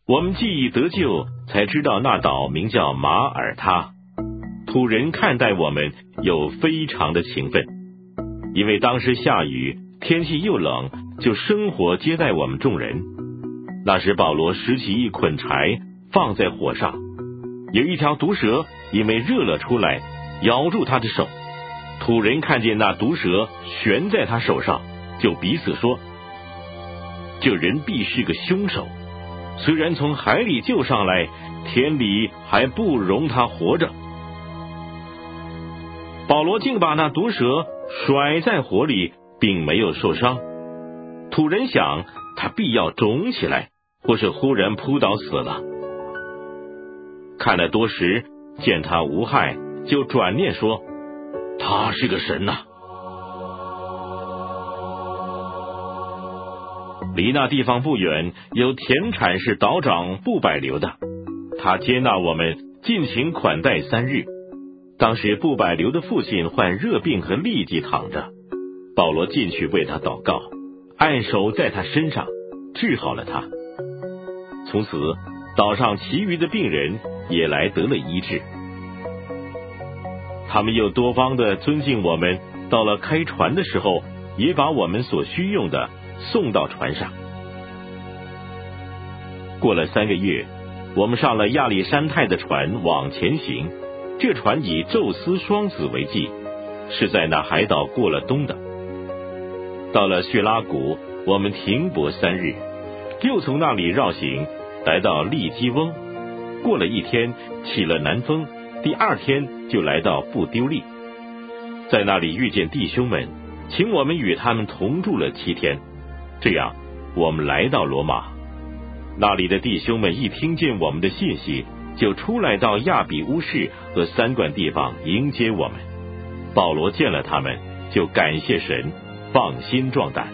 我们既已得救，才知道那岛名叫马耳他。土人看待我们又非常的勤奋，因为当时下雨，天气又冷，就生火接待我们众人。那时保罗拾起一捆柴放在火上，有一条毒蛇因为热了出来，咬住他的手。土人看见那毒蛇悬在他手上，就彼此说，这人必是个凶手，虽然从海里救上来，天理还不容他活着。保罗竟把那毒蛇甩在火里，并没有受伤。土人想他必要肿起来，或是忽然扑倒死了。看了多时，见他无害，就转念说，他是个神呐。离那地方不远，有田产是岛长布百流的，他接纳我们，尽情款待3日。当时布百流的父亲患热病和痢疾躺着，保罗进去为他祷告，按手在他身上，治好了他。从此岛上其余的病人也来得了医治。他们又多方的尊敬我们，到了开船的时候，也把我们所需用的送到船上。过了3个月，我们上了亚历山泰的船往前行，这船以宙斯双子为记，是在那海岛过了冬的。到了叙拉古，我们停泊3日，又从那里绕行，来到利基翁。过了1天，起了南风，第2天就来到布丢利，在那里遇见弟兄们，请我们与他们同住了7天。这样我们来到罗马，那里的弟兄们一听见我们的信息，就出来到亚比乌市和3观地方迎接我们。保罗见了他们，就感谢神，放心壮胆。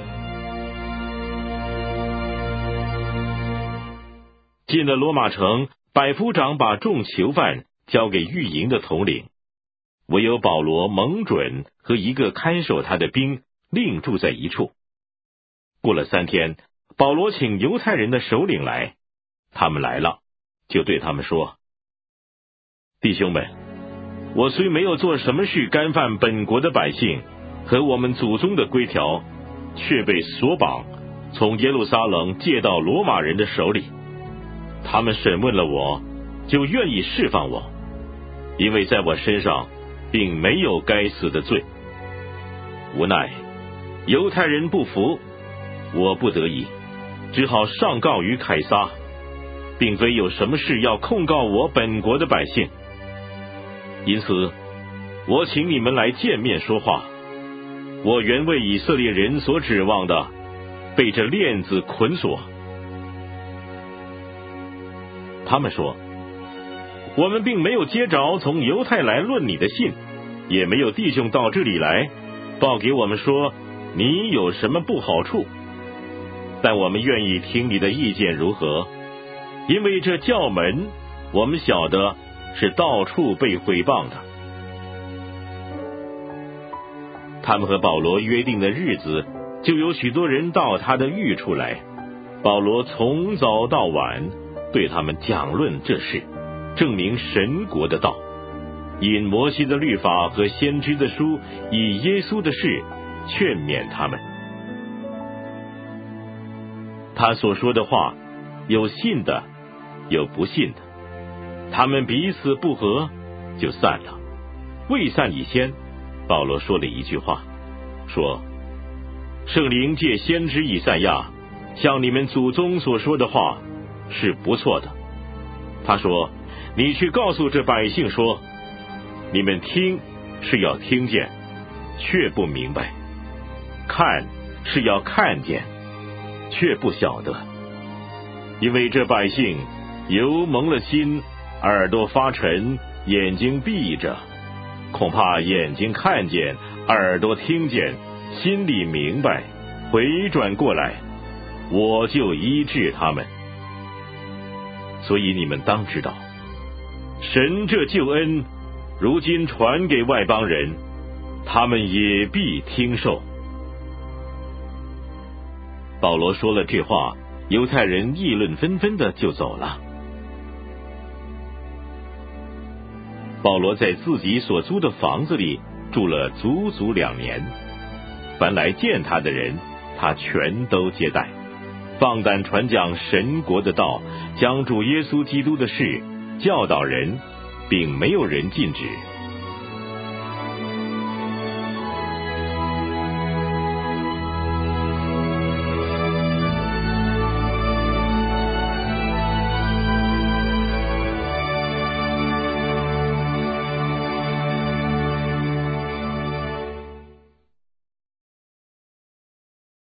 进了罗马城，百夫长把众囚犯交给御营的统领，唯有保罗蒙准和一个看守他的兵另住在一处。过了3天，保罗请犹太人的首领来，他们来了，就对他们说，弟兄们，我虽没有做什么事干犯本国的百姓和我们祖宗的规条，却被索绑，从耶路撒冷借到罗马人的手里。他们审问了我，就愿意释放我，因为在我身上并没有该死的罪。无奈犹太人不服，我不得已只好上告于凯撒，并非有什么事要控告我本国的百姓。因此我请你们来见面说话。我原为以色列人所指望的，被这链子捆锁。他们说，我们并没有接着从犹太来论你的信，也没有弟兄到这里来报给我们说你有什么不好处，但我们愿意听你的意见如何，因为这教门我们晓得是到处被毁谤的。他们和保罗约定的日子，就有许多人到他的寓处来，保罗从早到晚对他们讲论这事，证明神国的道，引摩西的律法和先知的书，以耶稣的事劝勉他们。他所说的话，有信的，有不信的，他们彼此不和，就散了。未散以先，保罗说了一句话，说，圣灵借先知以赛亚像你们祖宗所说的话是不错的。他说，你去告诉这百姓说，你们听是要听见，却不明白；看是要看见，却不晓得。因为这百姓油蒙了心，耳朵发沉，眼睛闭着，恐怕眼睛看见，耳朵听见，心里明白，回转过来，我就医治他们。所以你们当知道，神这救恩如今传给外邦人，他们也必听受。保罗说了这话， 犹太人议论纷纷的就走了。保罗在自己所租的房子里住了足足2年，凡来见他的人，他全都接待，放胆传讲神国的道，讲主耶稣基督的事，教导人，并没有人禁止。